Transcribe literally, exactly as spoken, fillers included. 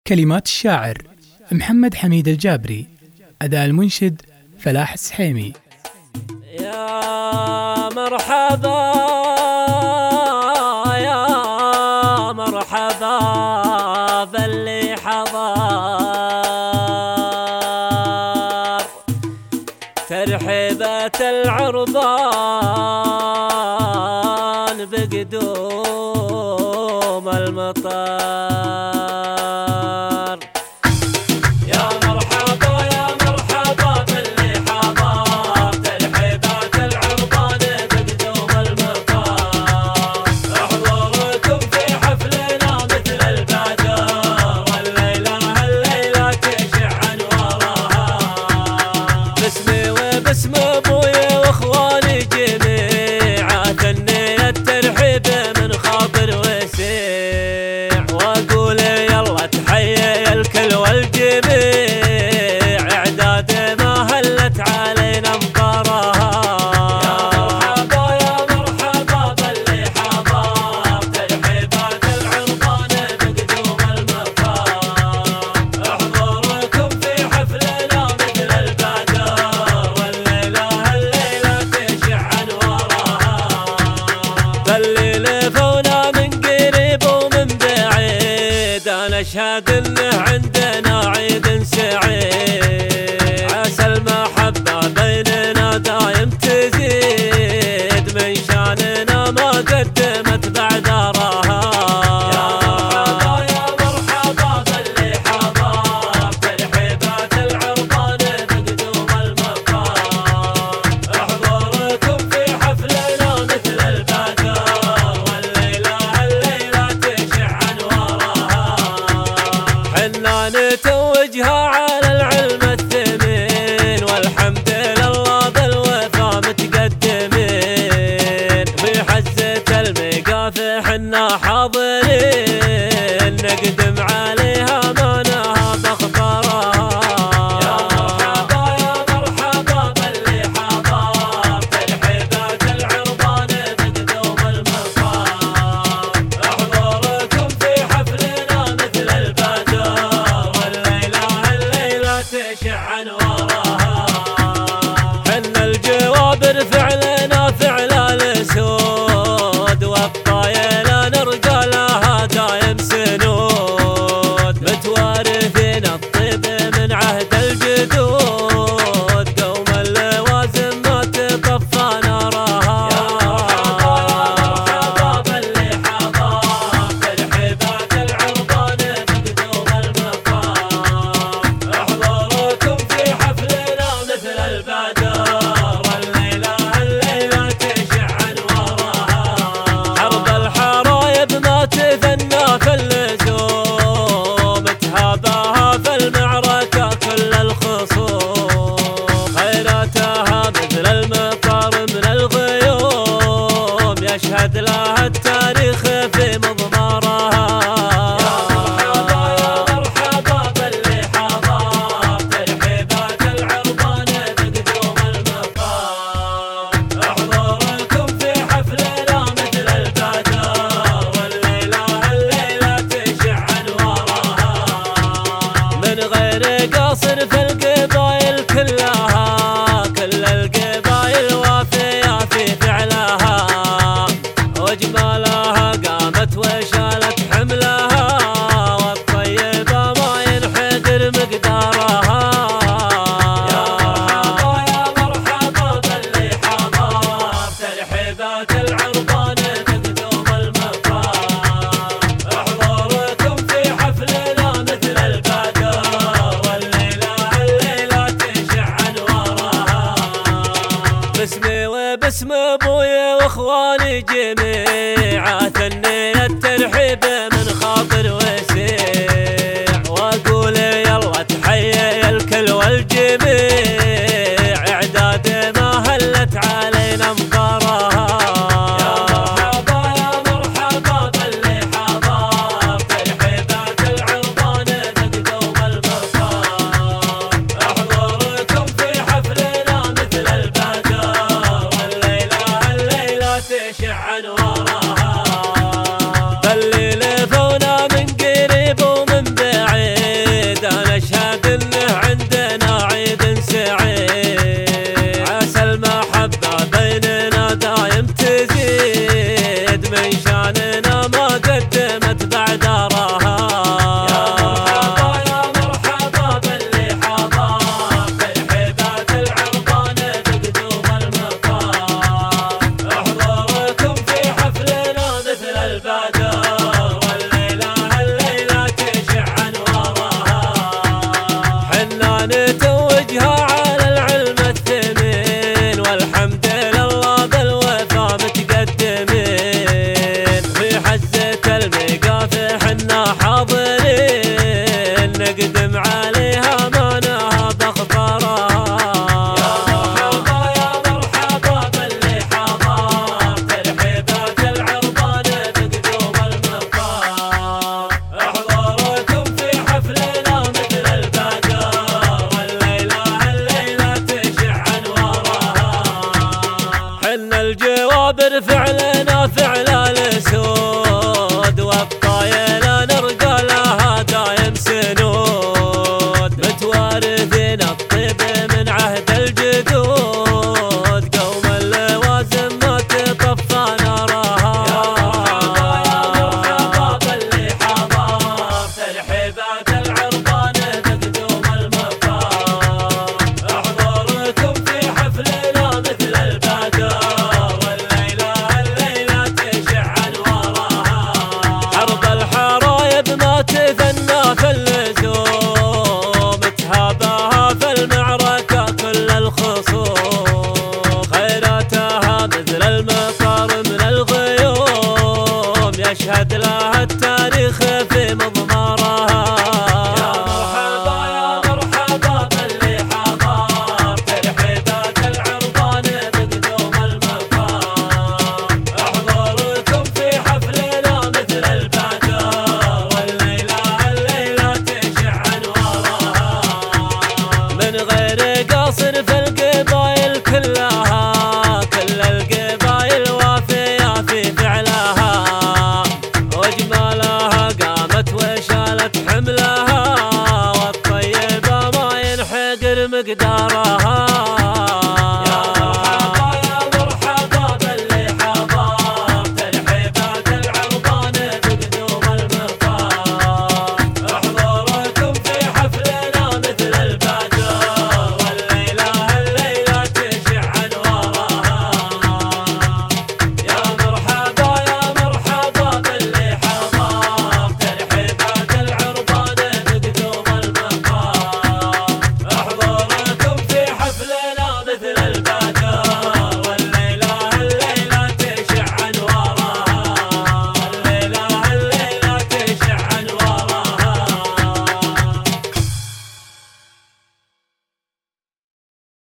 كلمات الشاعر محمد حميد الجابري، أداء المنشد فلاح السحيمي. يا مرحبا يا مرحبا باللي حضر ترحيبات العربان بقدوم المطار. باسم ابويا واخواني جميعا ثني الترحيب من خاطر وسيع، واقول يلا تحيي الكل والجميع، اعداد ما هلت علينا مطرها. يا مرحبا يا مرحبا باللي حضر ترحيبات العربان بقدوم المطار، احضركم في حفلنا مثل البدر، بالليل فونا من قريب ومن بعيد، أنا أشهد إنه عندنا عيد سعيد، عسى المحبة بيننا دايم تزيد، من شاننا ما قدمت بعد راها. يا مرحبا يا مرحبا باللي حضر ترحيبات العربان بقدوم المطار، احضركم في حفلنا مثل البدر، نتوجها على العلم الثمين، والحمد لله بالوفا متقدمين، في حزة الميقاف حنا حاضرين، نقدم عليها ما نهى بخبرها. يا مرحبا يا مرحبا باللي حضر ترحيبات العربان بقدوم المطار، احضركم في حفلنا مثل البدر، تشع وراها. حنا الجوابر فعلنا فعل الاسود، والطايله نرجى لها دايم سنود، متوارثين الطيب من عهد الجدود، قوم اللوازم ما تطفى نارها. يا مرحبا يا مرحبا باللي حضر ترحيبات العربان بقدوم المطار، احضركم في حفلنا مثل البدر، الليلة الليلة تشع وراها. حرب الحرايب ما تفنى في اللزوم، تهاباها في المعركة كل الخصوم، خيراتها مثل المطر من الغيوم، يشهد لها التاريخ في مضمارها. يا مرحبا يا مرحبا باللي حضر ترحيبات العربان بقدوم المطار، احضركم في حفلنا مثل البدر، والليلة الليلة تشع وراها. من غير قصر في القبايل كلها، كل القبايل وافية في فعلها، واجمالها قامت وشالت حملها، والطيبة ما ينحدر مقدارها. يا مرحبا يا مرحبا باللي حضر ترحيبات العربان بقدوم المطار، احضركم في حفلنا مثل البدر، والليلة الليلة تشع وراها. باسمي وباسم ابويا واخواني جميعا ثني الترحيب من خاطر وسيع، واقول يلا تحيي الكل والجميع، اعداد ما هلت علينا مطرها. يا مرحبا يا مرحبا باللي حضر ترحيبات العربان بقدوم المطار، احضركم في حفلنا مثل البدر، والليلة الليلة تشع وراها. نقدم عليها ما نهض اخبارها. يا مرحبا يا مرحبا باللي حضر ترحيبات العربان بقدوم المطار. احضركم في حفلنا مثل البدر الليلة الليلة تشع انوارها. حنا الجوابر فعلنا فعل الاسود والطايله نرقى لها دايم سنود. متوارثين الطيب من عهد الجدود قوم اللوازم ما تطفى نارها. يا مرحبا يا مرحبا باللي حضر ترحيبات العربان بقدوم المطار. احضركم في حفلنا مثل البدر الليلة الليلة تشع انوارها. حرب الحرايب ما تثنى في اللزوم تهابها في المعركة كل الخصوم. خيراتها مثل المطر من الغيوم يشهد لها التاريخ في مضمارها. يا مرحبا يا مرحبا باللي حضر ترحيبات العربان بقدوم المطار. احضركم في حفلنا مثل البدر الليلة الليلة تشع انوارها. من غير قصر في القبايل كلها كل القبايل وافية في فعلها. واجمالها قامت وشالت حملها والطيبة ما ينحقر مقدارها.